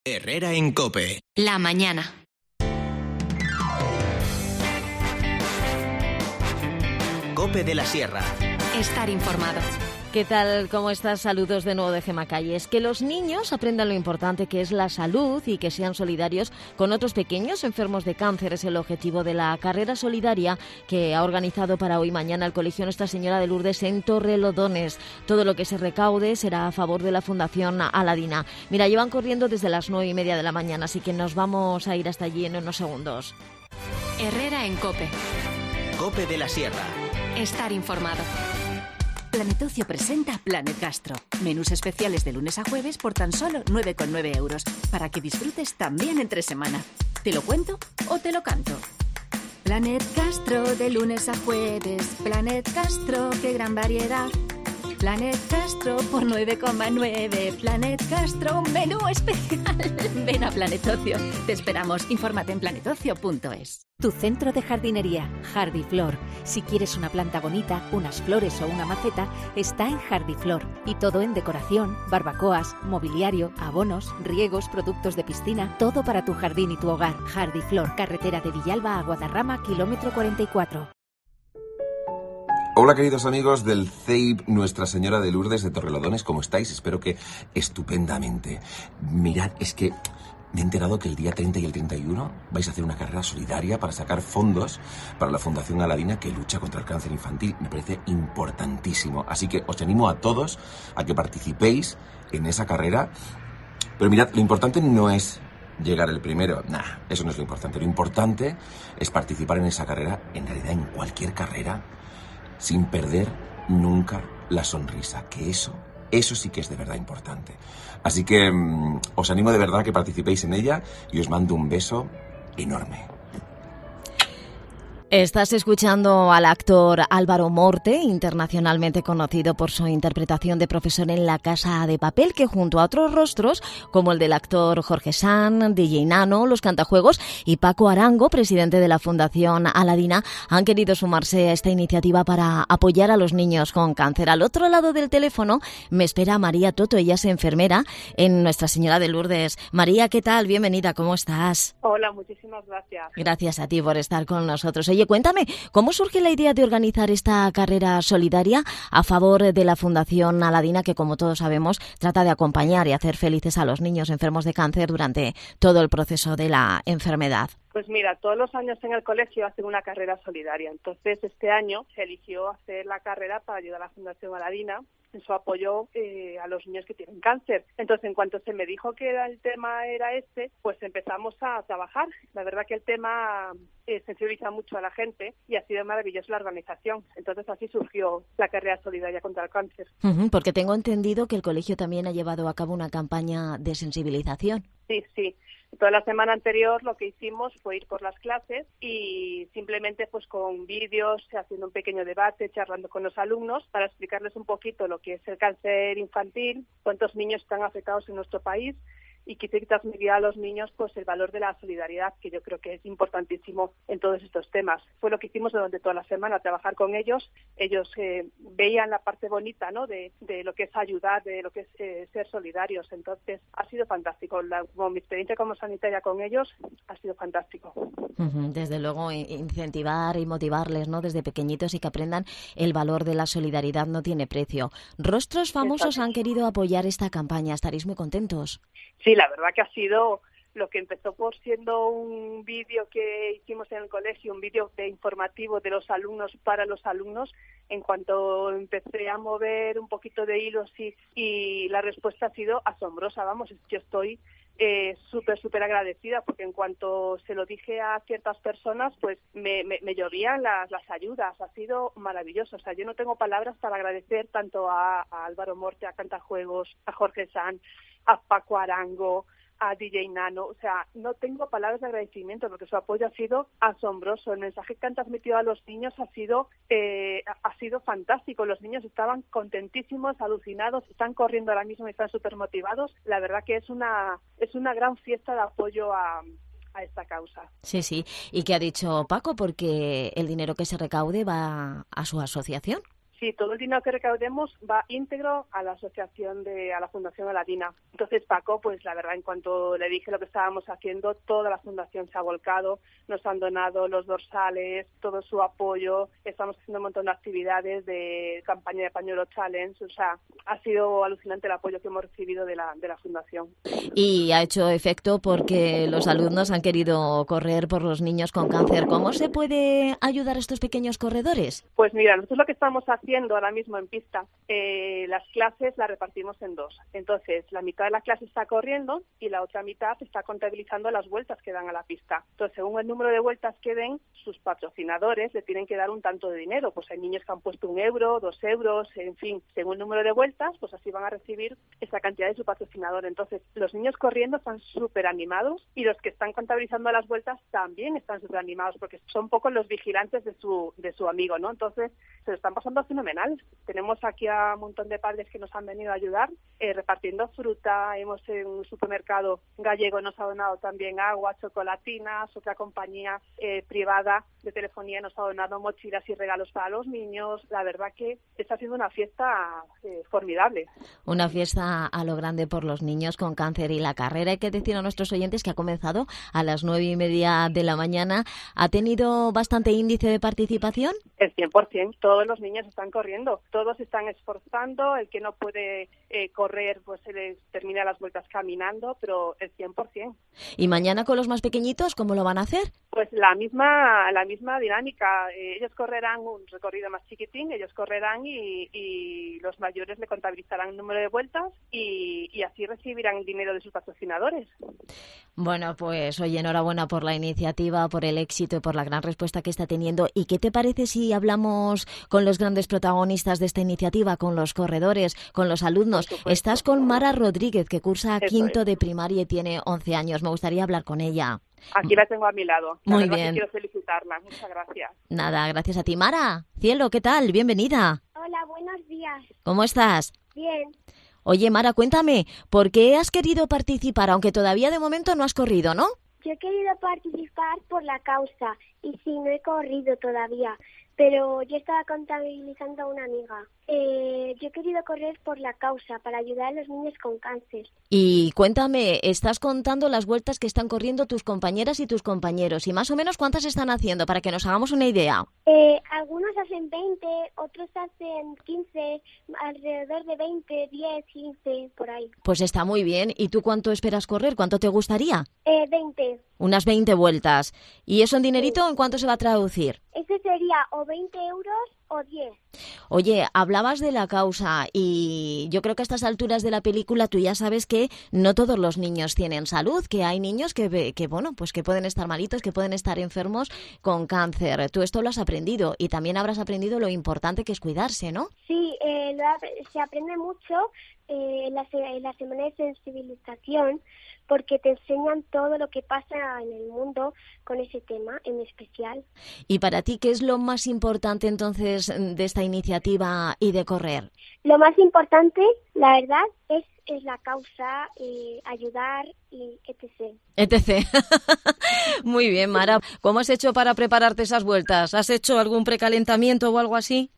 Herrera en COPE. La mañana. COPE de la Sierra. Estar informado. ¿Qué tal? ¿Cómo estás? Saludos de nuevo de Gemma Calles. Que los niños aprendan lo importante que es la salud y que sean solidarios con otros pequeños enfermos de cáncer es el objetivo de la carrera solidaria que ha organizado para hoy y mañana el Colegio Nuestra Señora de Lourdes en Torrelodones. Todo lo que se recaude será a favor de la Fundación Aladina. Mira, llevan corriendo desde las 9:30 de la mañana, así que nos vamos a ir hasta allí en unos segundos. Herrera en COPE. COPE de la Sierra. Estar informado. Planet Ocio presenta Planet Gastro. Menús especiales de lunes a jueves por tan solo 9,9 euros, para que disfrutes también entre semana. ¿Te lo cuento o te lo canto? Planet Gastro de lunes a jueves. Planet Gastro, qué gran variedad. Planet Gastro por 9,9. Planet Gastro, menú especial. Ven a Planet Ocio. Te esperamos. Infórmate en planetocio.es. Tu centro de jardinería, Jardiflor. Si quieres una planta bonita, unas flores o una maceta, está en Jardiflor. Y todo en decoración, barbacoas, mobiliario, abonos, riegos, productos de piscina, todo para tu jardín y tu hogar. Jardiflor, carretera de Villalba a Guadarrama, kilómetro 44. Hola queridos amigos del CEIP Nuestra Señora de Lourdes de Torrelodones, ¿cómo estáis? Espero que estupendamente. Mirad, es que me he enterado que el día 30 y el 31 vais a hacer una carrera solidaria para sacar fondos para la Fundación Aladina que lucha contra el cáncer infantil. Me parece importantísimo, así que os animo a todos a que participéis en esa carrera. Pero mirad, lo importante no es llegar el primero, eso no es lo importante. Lo importante es participar en esa carrera, en realidad en cualquier carrera, sin perder nunca la sonrisa, que eso sí que es de verdad importante. Así que os animo de verdad a que participéis en ella y os mando un beso enorme. Estás escuchando al actor Álvaro Morte, internacionalmente conocido por su interpretación de profesor en La Casa de Papel, que junto a otros rostros, como el del actor Jorge San, DJ Nano, Los Cantajuegos y Paco Arango, presidente de la Fundación Aladina, han querido sumarse a esta iniciativa para apoyar a los niños con cáncer. Al otro lado del teléfono me espera María Toto, ella es enfermera en Nuestra Señora de Lourdes. María, ¿qué tal? Bienvenida, ¿cómo estás? Hola, muchísimas gracias. Gracias a ti por estar con nosotros. Oye, cuéntame, ¿cómo surge la idea de organizar esta carrera solidaria a favor de la Fundación Aladina, que como todos sabemos trata de acompañar y hacer felices a los niños enfermos de cáncer durante todo el proceso de la enfermedad? Pues mira, todos los años en el colegio hacen una carrera solidaria. Entonces, este año se eligió hacer la carrera para ayudar a la Fundación Aladina en su apoyo a los niños que tienen cáncer. Entonces, en cuanto se me dijo que el tema era este, pues empezamos a trabajar. La verdad que el tema sensibiliza mucho a la gente y ha sido maravillosa la organización. Entonces, así surgió la carrera solidaria contra el cáncer. Porque tengo entendido que el colegio también ha llevado a cabo una campaña de sensibilización. Sí. Toda la semana anterior lo que hicimos fue ir por las clases y simplemente pues con vídeos, haciendo un pequeño debate, charlando con los alumnos para explicarles un poquito lo que es el cáncer infantil, cuántos niños están afectados en nuestro país y quise transmitir a los niños pues el valor de la solidaridad, que yo creo que es importantísimo en todos estos temas. Fue lo que hicimos durante toda la semana, trabajar con ellos. Ellos veían la parte bonita, ¿no?, de lo que es ayudar, de lo que es ser solidarios. Entonces, ha sido fantástico. Como mi experiencia como sanitaria con ellos ha sido fantástico. Desde luego, incentivar y motivarles, ¿no?, desde pequeñitos, y que aprendan el valor de la solidaridad no tiene precio. Rostros famosos han querido apoyar esta campaña. ¿Estaréis muy contentos? Sí, la verdad que ha sido lo que empezó por siendo un vídeo que hicimos en el colegio, un vídeo informativo de los alumnos para los alumnos. En cuanto empecé a mover un poquito de hilos y la respuesta ha sido asombrosa. Vamos, yo estoy súper agradecida, porque en cuanto se lo dije a ciertas personas, pues me llovían las ayudas. Ha sido maravilloso. O sea, yo no tengo palabras para agradecer tanto a Álvaro Morte, a Cantajuegos, a Jorge San, a Paco Arango, a DJ Nano. O sea, no tengo palabras de agradecimiento porque su apoyo ha sido asombroso. El mensaje que han transmitido a los niños ha sido fantástico. Los niños estaban contentísimos, alucinados, están corriendo ahora mismo y están súper motivados. La verdad que es una gran fiesta de apoyo a esta causa. Sí. ¿Y qué ha dicho Paco? Porque el dinero que se recaude va a su asociación. Sí, todo el dinero que recaudemos va íntegro a la a la Fundación Aladina. Entonces, Paco, pues la verdad, en cuanto le dije lo que estábamos haciendo, toda la Fundación se ha volcado, nos han donado los dorsales, todo su apoyo, estamos haciendo un montón de actividades de campaña de pañuelo challenge, o sea, ha sido alucinante el apoyo que hemos recibido de la Fundación. Y ha hecho efecto porque los alumnos han querido correr por los niños con cáncer. ¿Cómo se puede ayudar a estos pequeños corredores? Pues mira, nosotros lo que estamos haciendo ahora mismo en pista, las clases las repartimos en dos. Entonces, la mitad de la clase está corriendo y la otra mitad está contabilizando las vueltas que dan a la pista. Entonces, según el número de vueltas que den, sus patrocinadores le tienen que dar un tanto de dinero. Pues hay niños que han puesto 1 euro, 2 euros, en fin, según el número de vueltas, pues así van a recibir esa cantidad de su patrocinador. Entonces, los niños corriendo están súper animados y los que están contabilizando las vueltas también están súper animados porque son pocos los vigilantes de su amigo, ¿no? Entonces, se lo están pasando fenomenal. Tenemos aquí a un montón de padres que nos han venido a ayudar repartiendo fruta. Hemos en un supermercado gallego nos ha donado también agua, chocolatinas. Otra compañía privada de telefonía nos ha donado mochilas y regalos para los niños. La verdad que está siendo una fiesta formidable. Una fiesta a lo grande por los niños con cáncer. Y la carrera, hay que decir a nuestros oyentes que ha comenzado a las 9:30 de la mañana. ¿Ha tenido bastante índice de participación? El 100%. Todos los niños están corriendo. Todos se están esforzando. El que no puede correr, pues se les termina las vueltas caminando, pero el 100%. ¿Y mañana con los más pequeñitos cómo lo van a hacer? Pues la misma dinámica. Ellos correrán un recorrido más chiquitín, ellos correrán y los mayores le contabilizarán el número de vueltas y así recibirán dinero de sus patrocinadores. Bueno, pues oye, enhorabuena por la iniciativa, por el éxito y por la gran respuesta que está teniendo. ¿Y qué te parece si hablamos con los grandes protagonistas de esta iniciativa, con los corredores, con los alumnos? Estás con Mara Rodríguez, que cursa quinto de primaria y tiene 11 años. Me gustaría hablar con ella. Aquí la tengo a mi lado. Muy bien. Quiero felicitarla. Muchas gracias. Nada, gracias a ti. Mara, cielo, ¿qué tal? Bienvenida. Hola, buenos días. ¿Cómo estás? Bien. Oye, Mara, cuéntame, ¿por qué has querido participar, aunque todavía de momento no has corrido, no? Yo he querido participar por la causa y sí, no he corrido todavía, pero yo estaba contabilizando a una amiga. Yo he querido correr por la causa, para ayudar a los niños con cáncer. Y cuéntame, estás contando las vueltas que están corriendo tus compañeras y tus compañeros, y más o menos cuántas están haciendo, para que nos hagamos una idea. Algunos hacen 20, otros hacen 15, alrededor de 20, 10, 15, por ahí. Pues está muy bien. ¿Y tú cuánto esperas correr? ¿Cuánto te gustaría? 20. Unas 20 vueltas. ¿Y eso en dinerito en cuánto se va a traducir? Ese sería o 20 euros o 10. Oye, hablabas de la causa y yo creo que a estas alturas de la película tú ya sabes que no todos los niños tienen salud, que hay niños que bueno, pues que pueden estar malitos, que pueden estar enfermos con cáncer. Tú esto lo has aprendido y también habrás aprendido lo importante que es cuidarse, ¿no? Sí, se aprende mucho en la semana de sensibilización, porque te enseñan todo lo que pasa en el mundo con ese tema en especial. ¿Y para ti qué es lo más importante entonces de esta iniciativa y de correr? Lo más importante, la verdad, es la causa, ayudar y etc. etc. Muy bien, Mara. ¿Cómo has hecho para prepararte esas vueltas? ¿Has hecho algún precalentamiento o algo así?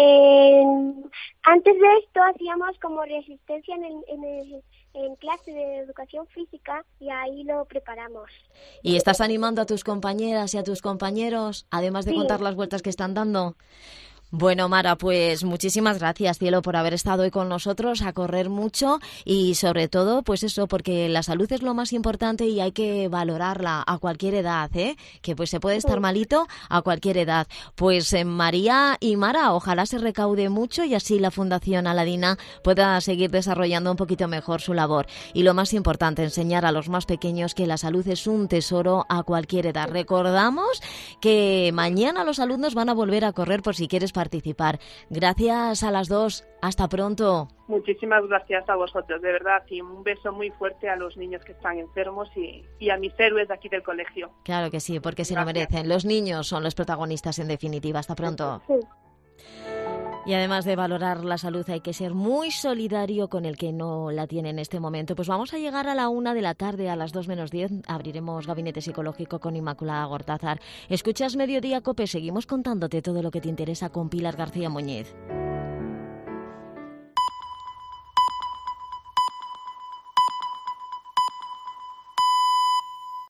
Antes de esto hacíamos como resistencia en clase de educación física y ahí lo preparamos. ¿Y estás animando a tus compañeras y a tus compañeros, además de contar las vueltas que están dando? Bueno, Mara, pues muchísimas gracias, cielo, por haber estado hoy con nosotros, a correr mucho y sobre todo, pues eso, porque la salud es lo más importante y hay que valorarla a cualquier edad, ¿eh? Que pues se puede estar malito a cualquier edad. Pues María y Mara, ojalá se recaude mucho y así la Fundación Aladina pueda seguir desarrollando un poquito mejor su labor. Y lo más importante, enseñar a los más pequeños que la salud es un tesoro a cualquier edad. Recordamos que mañana los alumnos van a volver a correr por si quieres participar. Gracias a las dos. Hasta pronto. Muchísimas gracias a vosotros, de verdad, y un beso muy fuerte a los niños que están enfermos y a mis héroes de aquí del colegio. Claro que sí, porque se lo merecen. Los niños son los protagonistas en definitiva. Hasta pronto. Sí. Y además de valorar la salud hay que ser muy solidario con el que no la tiene en este momento. Pues vamos a llegar a la 1 de la tarde, a las 2 menos 10 abriremos Gabinete Psicológico con Inmaculada Gortázar. Escuchas Mediodía COPE, seguimos contándote todo lo que te interesa con Pilar García Muñiz.